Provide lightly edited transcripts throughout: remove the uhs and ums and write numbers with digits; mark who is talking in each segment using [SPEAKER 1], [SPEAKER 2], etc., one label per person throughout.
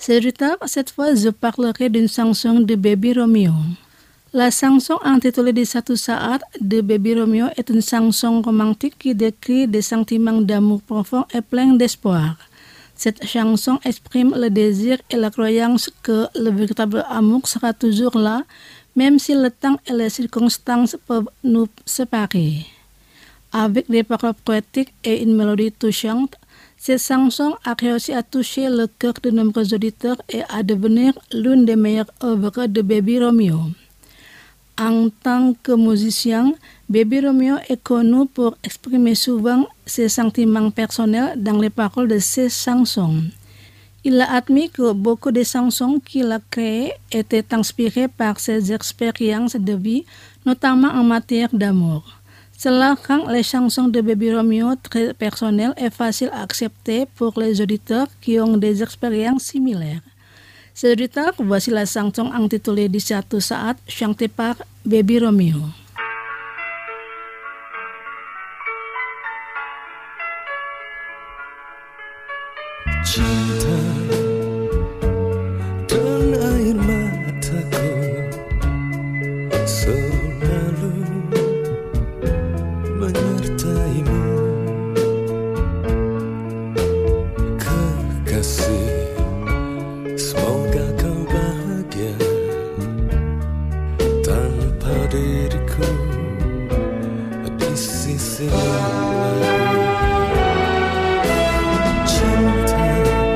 [SPEAKER 1] C'est tard, cette fois, je parlerai d'une chanson de Baby Romeo. La chanson intitulée de Satu Saat de Baby Romeo est une chanson romantique qui décrit des sentiments d'amour profond et plein d'espoir. Cette chanson exprime le désir et la croyance que le véritable amour sera toujours là, même si le temps et les circonstances peuvent nous séparer. Avec des paroles poétiques et une mélodie touchante, cette chanson a réussi à toucher le cœur de nombreux auditeurs et à devenir l'une des meilleures œuvres de Baby Romeo. En tant que musicien, Baby Romeo est connu pour exprimer souvent ses sentiments personnels dans les paroles de ses chansons. Il a admis que beaucoup des chansons qu'il a créées étaient inspirées par ses expériences de vie, notamment en matière d'amour. Cela rend les chansons de Baby Romeo très personnelles et faciles à accepter pour les auditeurs qui ont des expériences similaires. C'est auditeurs, voici la chanson intitulée Di Satu Saat chantée par Baby Romeo.
[SPEAKER 2] Cinta dan air mataku selalu menyertaimu, kekasih. Semoga kau bahagia tanpa diriku di sisimu. Cinta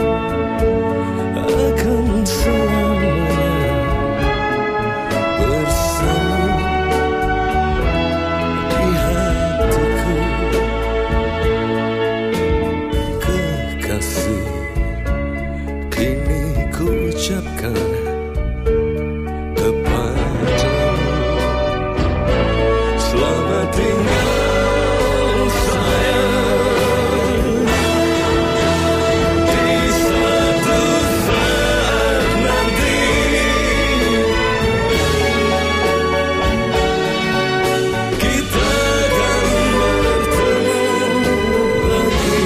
[SPEAKER 2] akan selamanya bersama di hatiku, kekasih. Kini ku ucapkan kepadamu, selamat tinggal sayang. Di satu saat nanti kita akan bertemu lagi,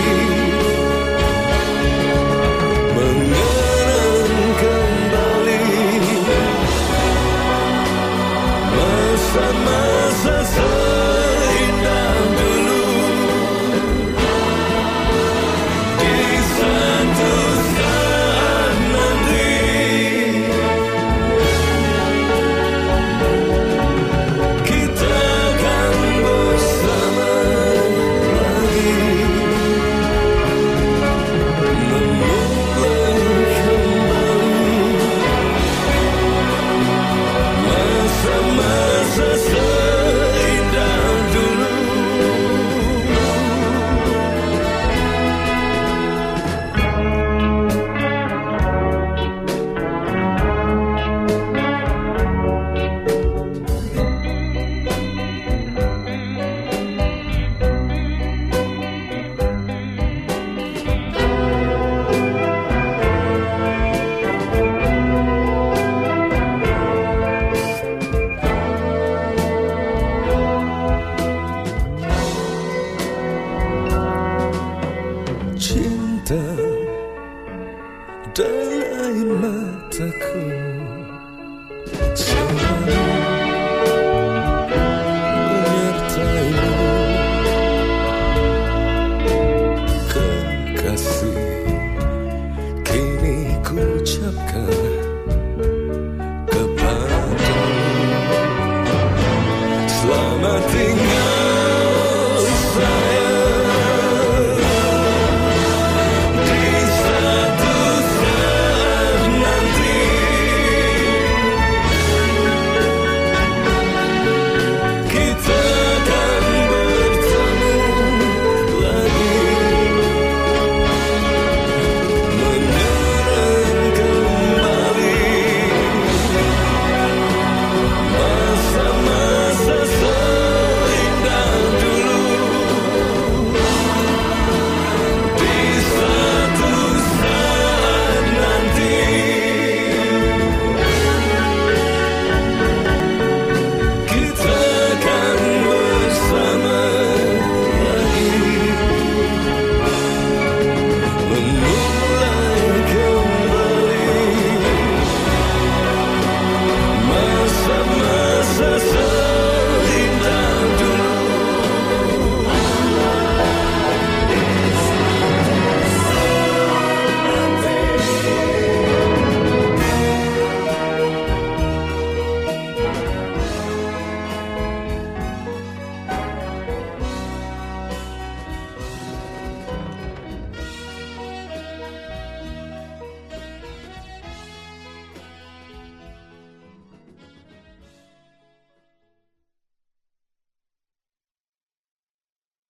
[SPEAKER 2] mengenang kembali masa-masa seindah dulu. Di satu saat nanti kita akan bersama lagi, memulai kembali masa-masa seindah dulu. Cinta dan air mataku selalu